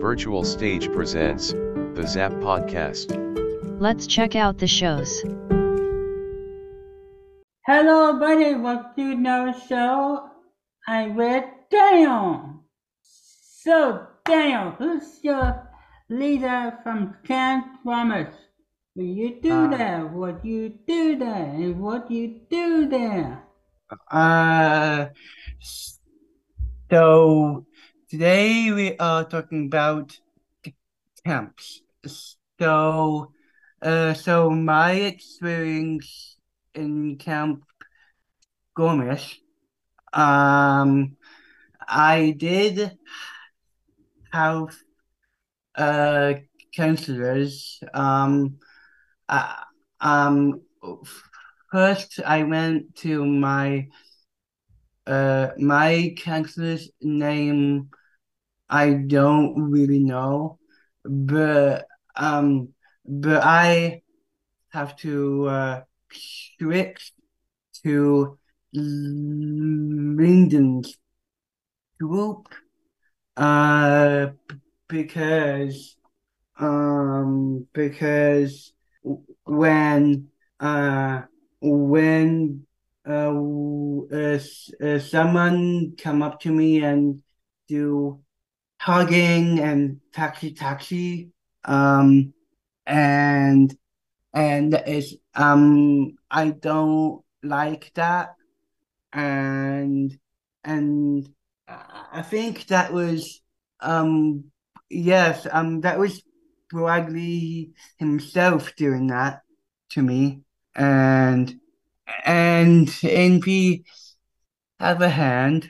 Virtual Stage presents the Zap Podcast. Let's check out the shows. Hello, everybody. Welcome to another show. I'm with Daniel. So, Daniel, who's your leader from Camp Promise? Will you do there? What you do there? And what you do there? So today we are talking about camps. So my experience in Camp Gormish, I did have counselors. Uh, um, First I went to my counselor's name. I don't really know, but I have to switch to Lyndon's group because when uh when someone come up to me and do hugging and taxi and it's I don't like that, and I think that was yes, that was Bradley himself doing that to me, and in the other hand,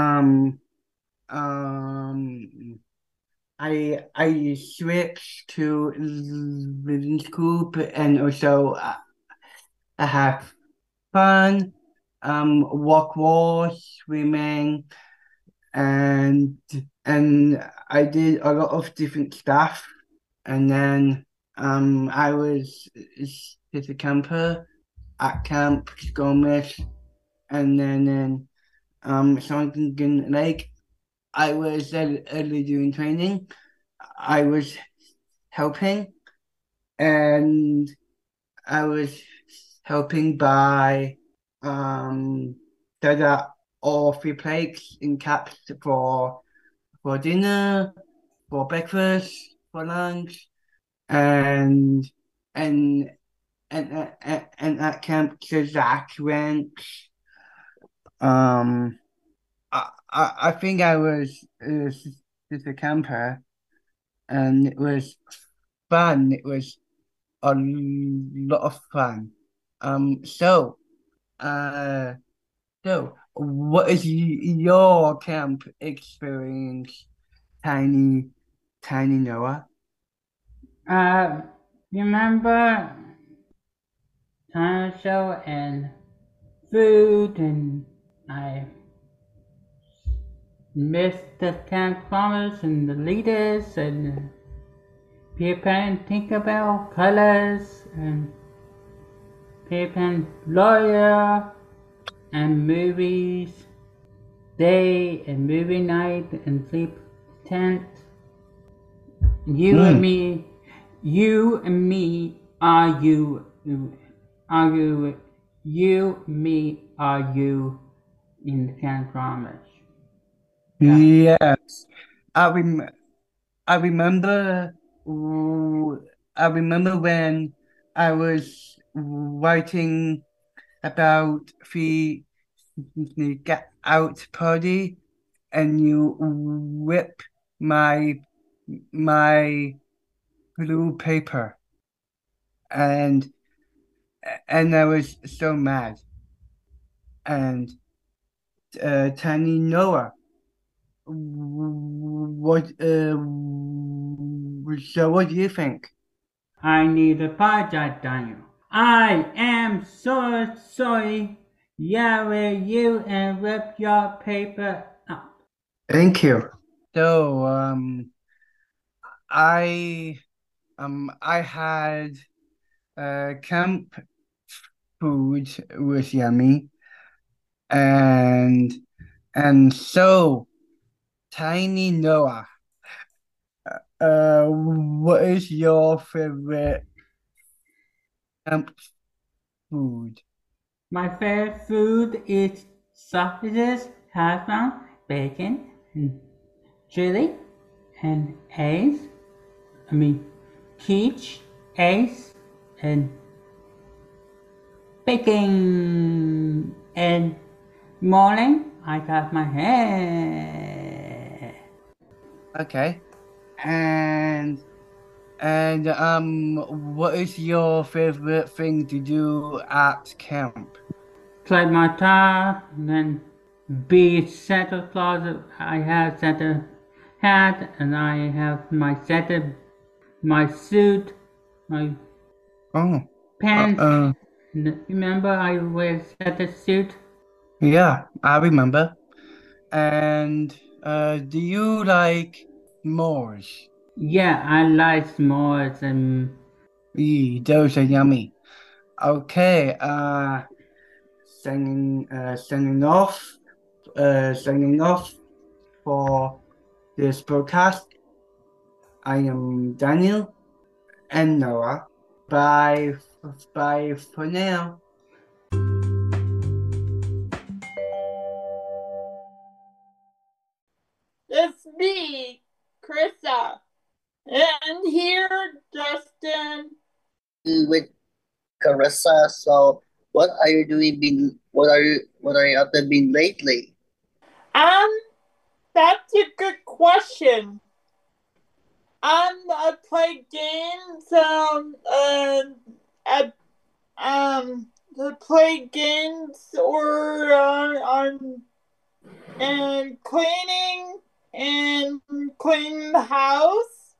um I switched to Living Scoop, and also I have fun, walk wall, swimming, and I did a lot of different stuff, and then I was a camper at Camp Skirmish, and then in Sunken Lake I was early doing training. I was helping, and I was helping by set up all three plates in caps for dinner, for breakfast, for lunch, and and and at Camp Zach Ranch. I think I was just a camper, and it was fun. It was a lot of fun. Um, so, uh, what is your camp experience, Tiny Noah? Remember time show and food, and I missed the Camp Promise and the leaders and Peter Pan Tinkerbell colors and Peter Pan lawyer and movies, day and movie night and sleep tent. You and me, are you, me, are you in the Camp Promise? Yes, I rem I remember. I remember when I was writing about the Get Out party, and you rip my my blue paper, and I was so mad. And Tiny Noah, what do you think? I need to apologize, Daniel. I am so sorry. Yeah, you and rip your paper up. Thank you. So I I had camp food was yummy, and so Tiny Noah, what is your favorite camp food? My favorite food is sausages, hash brown, bacon, and chili, and eggs. I mean, peach, eggs, and bacon. And morning, I got my hair. Okay. And what is your favorite thing to do at camp? Play my guitar, and then be Santa Claus. I have Santa hat, and I have my Santa, my suit, my Oh, pants. uh, Remember, I wear Santa suit. yeah, I remember. And do you like s'mores? Yeah, I like s'mores and Those are yummy. Okay, signing off for this podcast. I am Daniel and Noah. Bye, bye for now. It's me, Krista. And here, Justin. With Carissa. So, what are you doing? What are you up to being lately? Um, that's a good question. I play games, at, to play games or, and cleaning the house,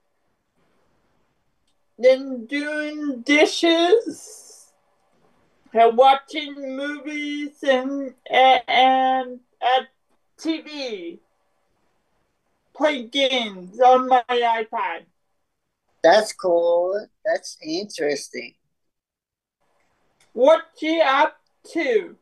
then doing dishes, and watching movies and at TV, play games on my iPad. That's cool. That's interesting. What you up to?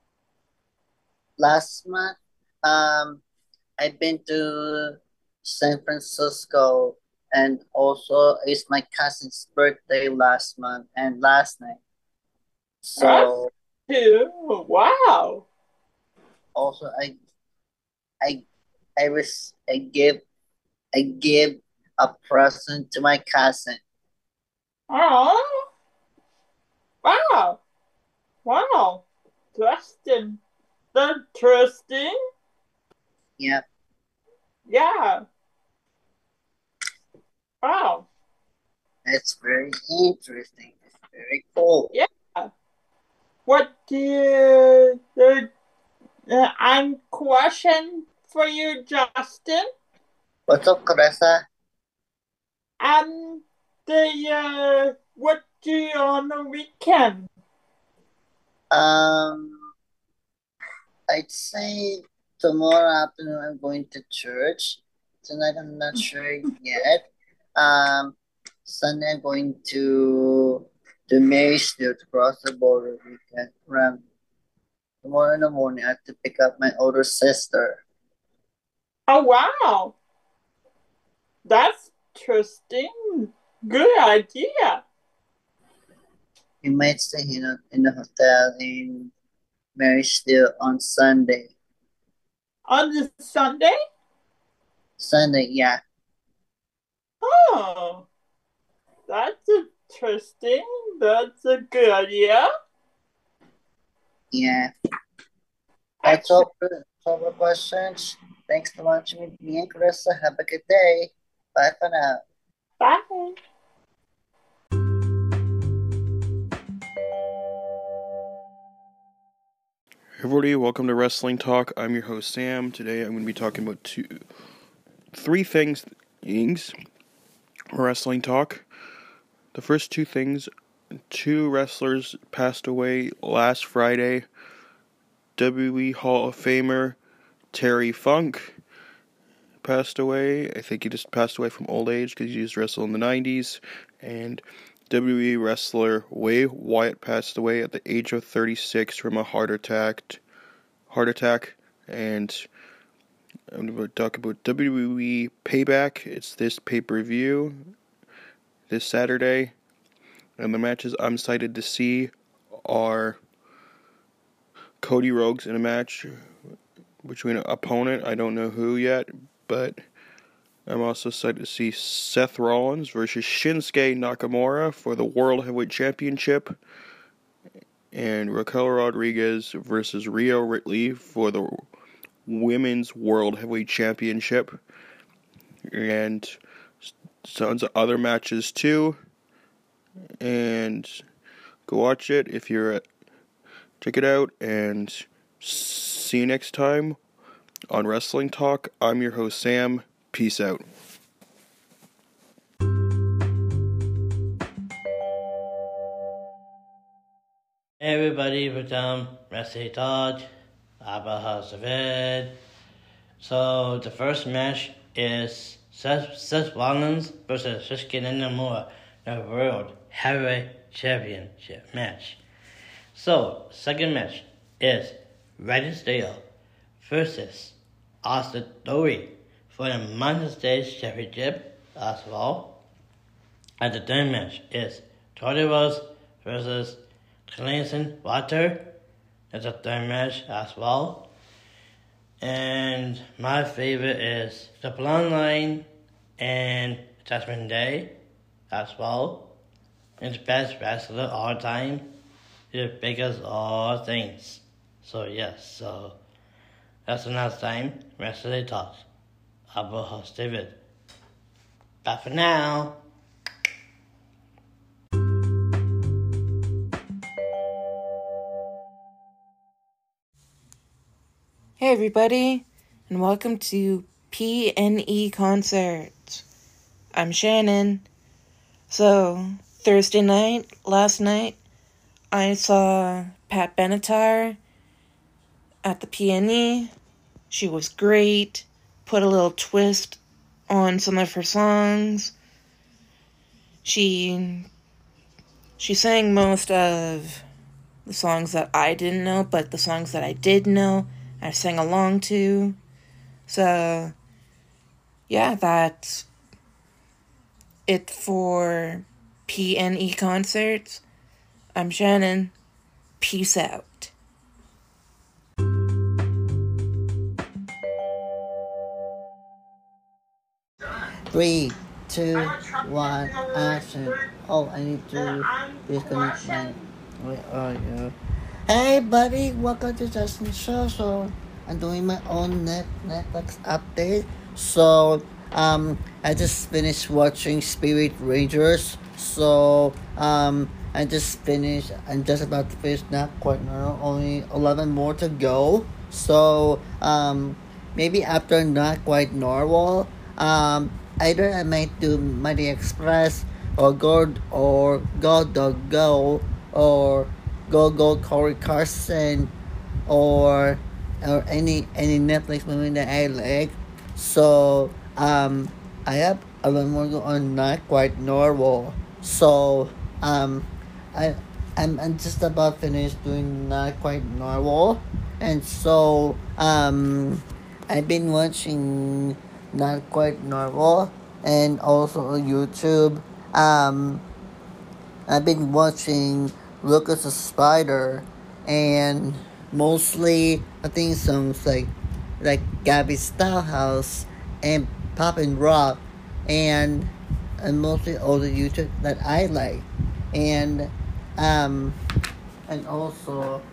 Last month, I've been to San Francisco, and also it's my cousin's birthday last month and last night. So Wow. also I I give a present to my cousin. Oh, wow. Wow. Interesting. Interesting. Yep. Yeah. Wow. It's very interesting. It's very cool. Yeah. What do you, I'm question for you, Justin. What's up, Caressa? What do you on the weekend? I'd say tomorrow afternoon I'm going to church. Tonight I'm not sure yet. Sunday I'm going to Marysville to cross the border weekend. Around tomorrow in the morning I have to pick up my older sister. Oh, wow. That's interesting. Good idea. We might stay in the hotel in Marysville on Sunday. On the Sunday? Sunday, yeah. Oh, that's interesting. That's a good idea. Yeah. That's all for questions. Thanks for watching with me and Carissa. Have a good day. Bye for now. Bye. Hey everybody, welcome to Wrestling Talk. I'm your host Sam. Today I'm going to be talking about three things wrestling talk. The first two things, two wrestlers passed away last Friday. WWE Hall of Famer Terry Funk passed away. I think he just passed away from old age because he used to wrestle in the 90s. And WWE wrestler Way Wyatt passed away at the age of 36 from a heart attack. And I'm going to talk about WWE Payback. It's this pay-per-view this Saturday. And the matches I'm excited to see are Cody Rhodes in a match between an opponent. I don't know who yet, but I'm also excited to see Seth Rollins versus Shinsuke Nakamura for the World Heavyweight Championship, and Raquel Rodriguez versus Rhea Ripley for the Women's World Heavyweight Championship, and tons of other matches too. And go watch it if you're at. Check it out, and see you next time on Wrestling Talk. I'm your host, Sam. Peace out. Hey everybody, from Wrestling Talk. Abba House of Ed. So the first match is Seth Rollins versus Shinsuke Nakamura, the World Heavyweight Championship match. So, second match is Rey Mysterio versus Austin Theory for the United States Championship as well. And the third match is Cody Rhodes versus Clayton Water. That's a third match as well. And my favorite is the Bloodline and Judgment Day as well. It's the best wrestler of all time. The biggest of all things. So yes, so that's the last time Wrestling Talks. I'm your host David. Bye for now. Hey everybody, and welcome to PNE Concerts. I'm Shannon. So, Thursday night, last night, I saw Pat Benatar at the PNE. She was great, put a little twist on some of her songs. She sang most of the songs that I didn't know, but the songs that I did know, I sang along to. So, yeah, that's it for PNE Concerts. I'm Shannon. Peace out. 3, 2, 1, action. Oh, I need to disconnect my. Where are you? Hey, buddy, welcome to Justin's show. So, I'm doing my own Netflix update. So, I just finished watching Spirit Rangers. So, I just finished. I'm just about to finish. Not quite now. Only 11 more to go. So, maybe after Not Quite Normal, either I might do Mighty Express or Go Dog Go or Go Corey Carson or any Netflix movie that I like. So I have a lot more to go on Not Quite Normal. So I'm just about finished doing Not Quite Normal, and so I've been watching Not Quite Normal and also on YouTube. I've been watching Lucas the Spider, and mostly I think songs like Gabby Stylehouse and Pop and Rock, and mostly all the YouTube that I like, and also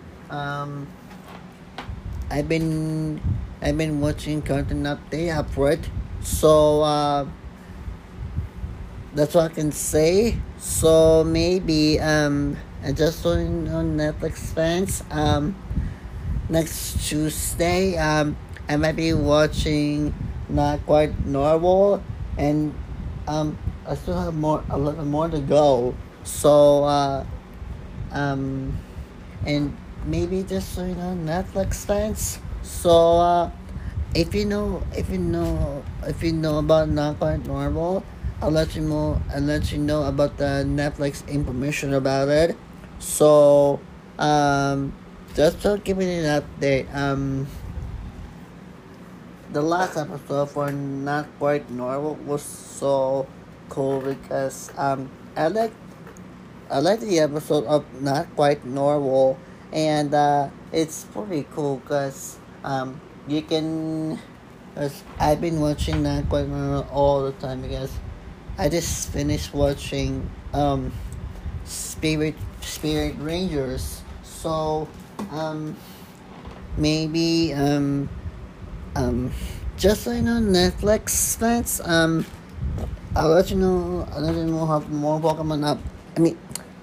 I've been watching Cartoon Update Upward, so that's what I can say. So maybe I just on Netflix fans, next Tuesday I might be watching Not Quite Normal, and I still have a little more to go. So and maybe just Netflix fans. So if you know about Not Quite Normal, I'll let you know about the Netflix information about it. So just to give you an update, the last episode for Not Quite Normal was so cool because I like the episode of Not Quite Normal, and it's pretty cool because you can. Cause I've been watching Not Quite Normal all the time because I just finished watching Spirit Rangers. So maybe just so you know, Netflix fans, I'll let you know how more Pokemon up. I mean,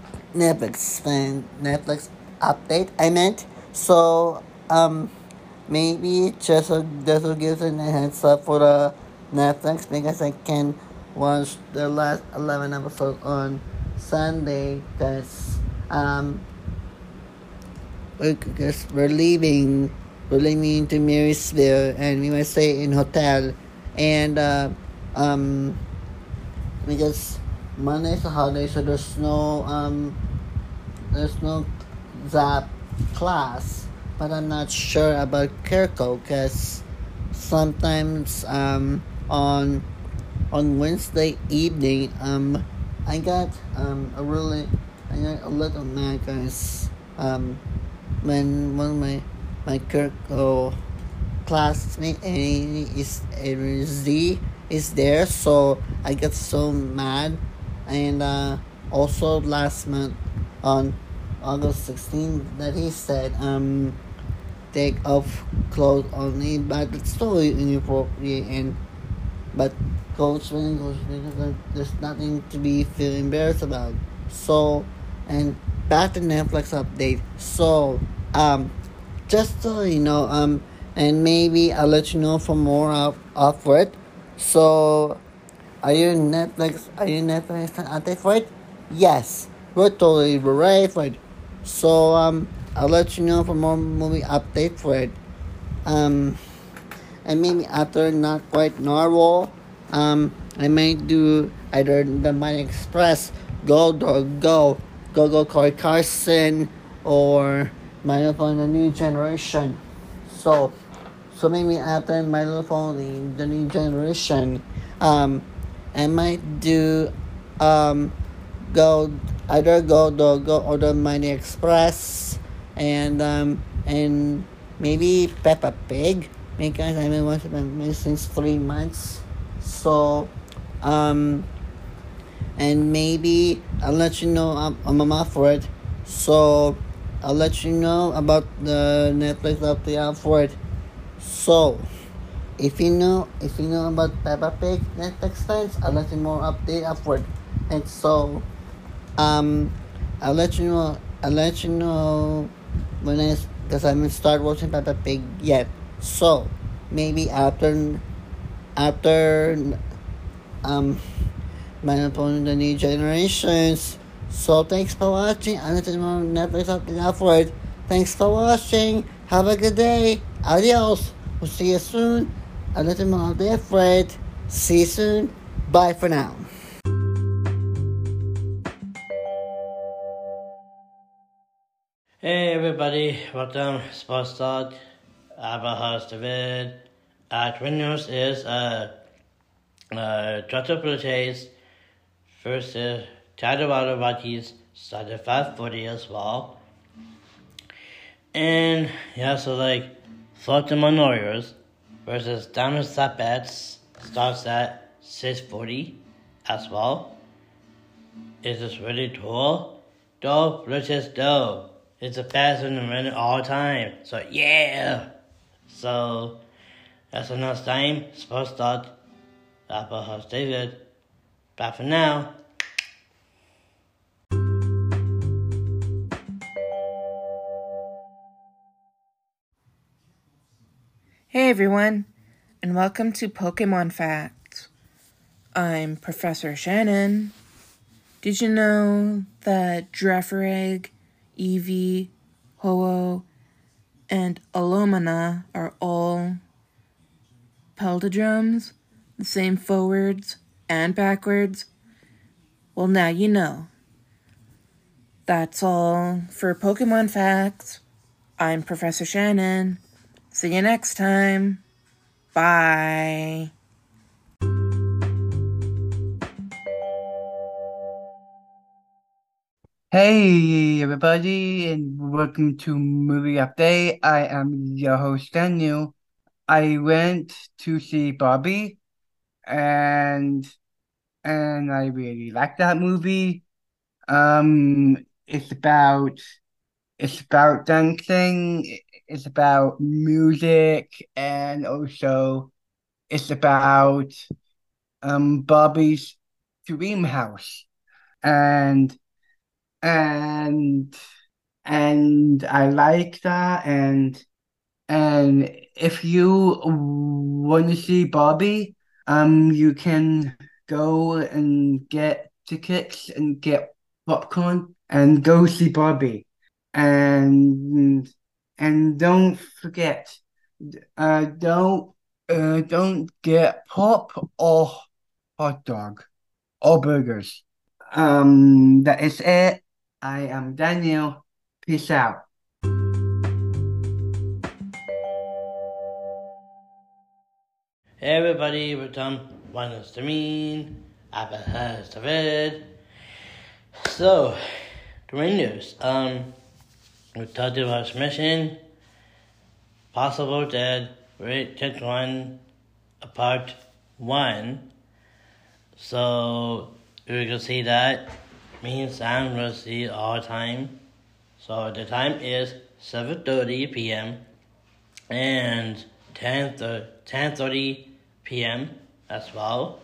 Netflix update. I meant so. Maybe just to give a heads up for the Netflix because I can watch the last 11 episodes on Sunday because we're leaving to Marysville and we might stay in hotel and because Monday's a holiday so there's no Zap class, but I'm not sure about Kirko because sometimes on Wednesday evening I got a little mad because when one of my Kirko classmate Z is there, so I got so mad, and also last month on August 16th that he said take off clothes only, but it's totally inappropriate but coach because there's nothing to be feel embarrassed about. So and back to Netflix update. So just so you know and maybe I'll let you know for more of it. So are you Netflix update for it? Yes, we're totally ready for it. So I'll let you know for more movie update for it. And maybe after Not Quite Normal, I might do either the Mighty Express, Go Corey Carson, or My Little Pony The New Generation. So maybe after My Little Pony The New Generation, I might do go or the Mighty Express and maybe Peppa Pig because I've been watching them since 3 months. So and maybe I'll let you know I'm up for it. So I'll let you know about the Netflix update out for it. So if you know about Peppa Pig Netflix fans, I'll let you more update out for it. And so I'll let you know when because I haven't started watching Peppa Pig yet. So maybe after My Opponent The New Generations. So thanks for watching. I'll let you know Netflix update out for it. Thanks for watching. Have a good day. Adios. We'll see you soon. I'll let you know update for it. See you soon. Bye for now. Hey everybody, welcome to Sports Talk. I'm your host David. Twin News is Toronto Blue Jays versus Colorado Rockies started 5:40 as well. And yeah, so Baltimore Warriors versus Dallas Bats starts at 6:40 as well. Is this really cool? Go Blue Jays go. It's the best in the minute all the time. So yeah. So that's enough time. Sports Talk. I'm your host David. Bye for now. Hey everyone, and welcome to Pokemon Facts. I'm Professor Shannon. Did you know that Girafarig, Eevee, Ho-Oh, and Alomana are all palindromes, the same forwards and backwards? Well, now you know. That's all for Pokemon Facts. I'm Professor Shannon. See you next time. Bye. Hey everybody, and welcome to Movie Update. I am your host Daniel. I went to see Barbie, and I really liked that movie. It's about dancing, it's about music, and also it's about Barbie's dream house, and and I like that, and if you want to see Barbie, you can go and get tickets and get popcorn and go see Barbie. And don't forget, don't get pop or hot dog or burgers. That is it. I am Daniel. Peace out. Hey everybody, we're Tom. One is the mean, Abba has the red. So, the main news. We talked about Mission, Possible Dead, Rate 1, Part 1. So, we can see that. Me and Sam will see all the time. So, the time is 7:30 p.m. and 10:30 p.m. as well.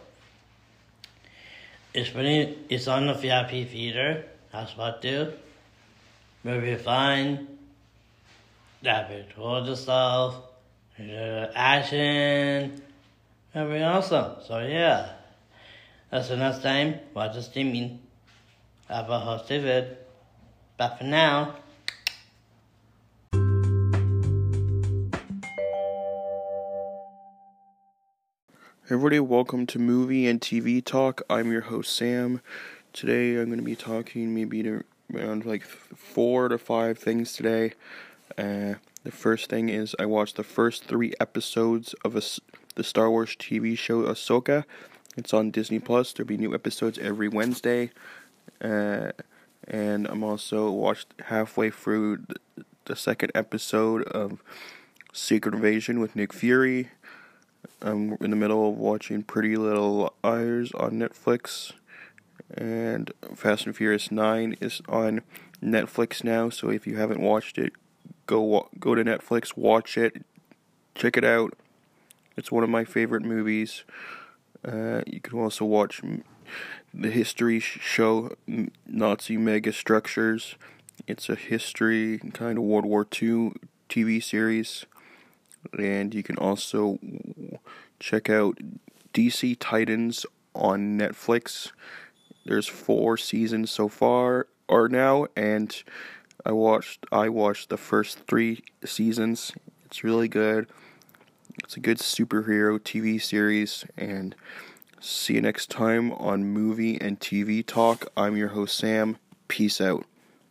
It's on the VIP theater. That's what do. Movie fine. Rapid towards stuff. Action. Very awesome. So yeah. That's the next time. Watch the streaming. Have a host David. But for now. Everybody, welcome to Movie and TV Talk. I'm your host, Sam. Today, I'm going to be talking around like 4 to 5 things today. The first thing is I watched the first 3 episodes of the Star Wars TV show Ahsoka. It's on Disney Plus. There'll be new episodes every Wednesday. And I'm also watched halfway through the second episode of Secret Invasion with Nick Fury. I'm in the middle of watching Pretty Little Liars on Netflix, and Fast and Furious 9 is on Netflix now, so if you haven't watched it, go to Netflix, watch it, check it out. It's one of my favorite movies. You can also watch the history show Nazi Mega Structures. It's a history, kind of World War II TV series. And you can also check out DC Titans on Netflix. There's 4 seasons so far or now, and I watched the first 3 seasons. It's really good. It's a good superhero TV series, and see you next time on Movie and TV Talk. I'm your host Sam. Peace out.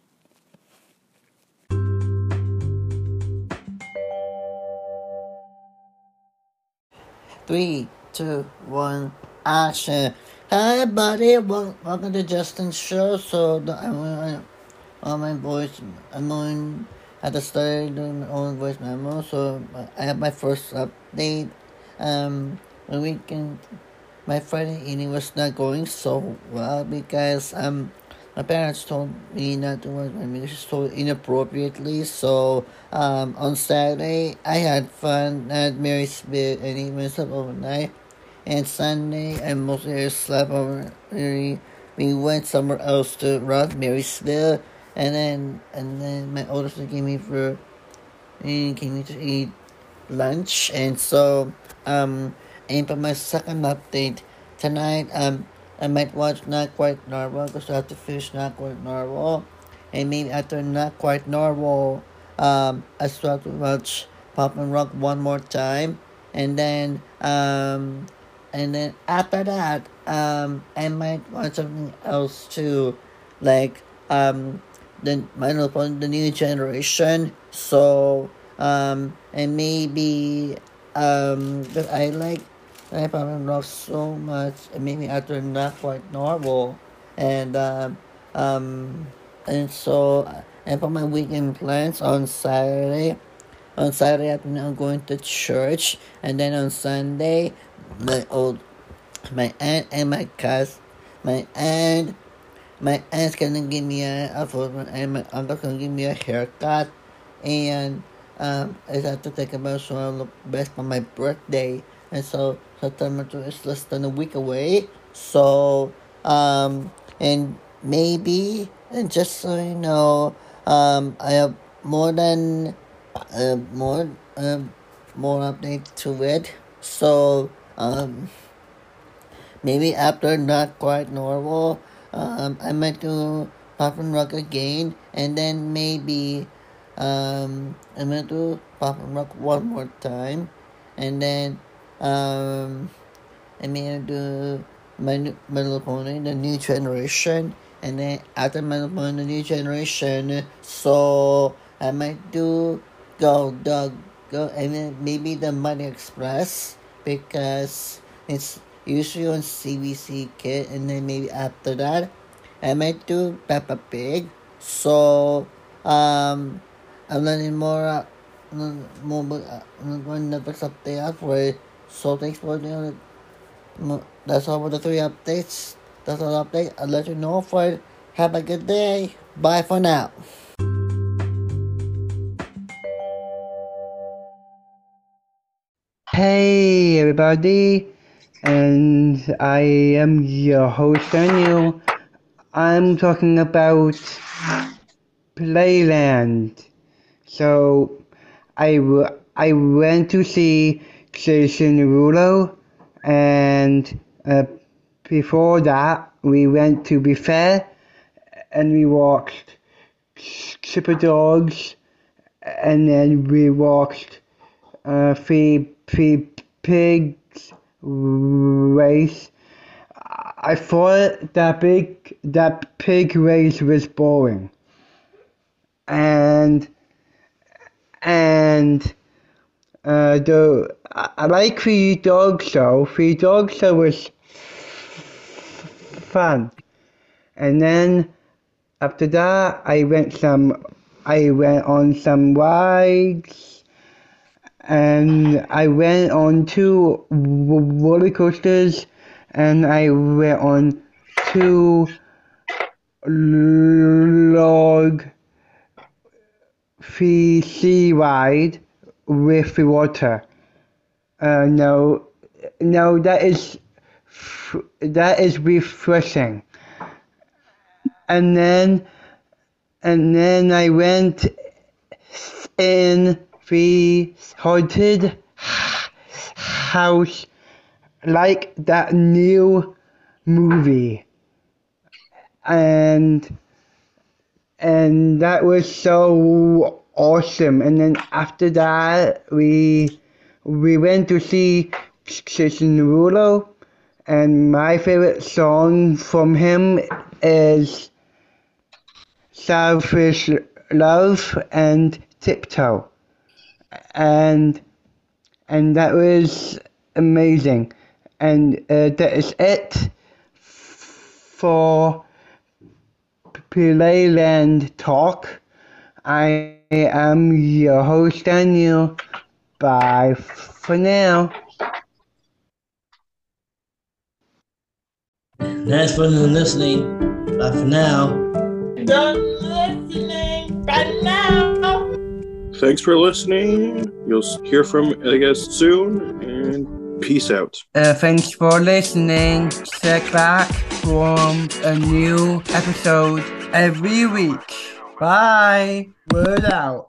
3, 2, 1, action. Hi, everybody. Welcome to Justin's show. So, I'm on my voice. I'm on. I had to start doing my own voice memo. So, I have my first update. My weekend, my Friday evening was not going so well because my parents told me not to watch my music so inappropriately. So on Saturday I had fun at Marysville and even slept overnight. And Sunday I mostly slept over. We went somewhere else to run Marysville, and then my older son came me to eat lunch, and so and for my second update tonight, I might watch Not Quite Normal because I have to finish Not Quite Normal, and maybe after Not Quite Normal, I still have to watch Pop and Rock one more time, and then after that, I might watch something else too, like the new generation. So and maybe But I pop and rock so much, and maybe after not quite normal, and um, and so and for my weekend plans on Saturday. On Saturday afternoon, I'm going to church, and then on Sunday, my old my aunt and my cousin, my aunt my aunt's gonna give me a photo, and my uncle's gonna give me a haircut, and I just have to think about so I look best for my birthday, and so September 2 is less than a week away. So and maybe, and just so you know, I have more than uh, more more updates to it. So maybe after not quite normal, I might do Pop and Rock again, and then maybe I'm gonna do Pop and Rock one more time, and then I'm gonna do My Little Pony, the new generation, and then after My Little Pony, the new generation, so I might do Go, and then maybe the Money Express, because it's usually on CBC Kid, and then maybe after that, I might do Peppa Pig. So, I'm learning more on Netflix update for it. So thanks for doing it. That's all for the 3 updates. That's all update. I'll let you know for it. Have a good day. Bye for now. Hey everybody, and I am your host Daniel. I'm talking about Playland. So I went to see Jason Derulo, and before that we went to Be Fair, and we watched Chipper Dogs, and then we watched Three Pigs race. I thought that pig race was boring, and though I like Three Dogs Show. Three Dogs Show was fun, and then after that I went on some rides, and I went on 2 roller coasters, and I went on 2 log sea ride with the water. No, that is refreshing. And then I went in the haunted house, like that new movie, and that was so awesome. And then after that we went to see Jason Derulo, and my favorite song from him is Selfish Love and Tiptoe, and that was amazing. And that is it for Playland Talk. I am your host Daniel. Bye for now. Thanks for listening. Bye for now. Done listening. Bye now. Thanks for listening. You'll hear from, I guess, soon, and peace out. Thanks for listening. Check back from a new episode every week. Bye. Word out.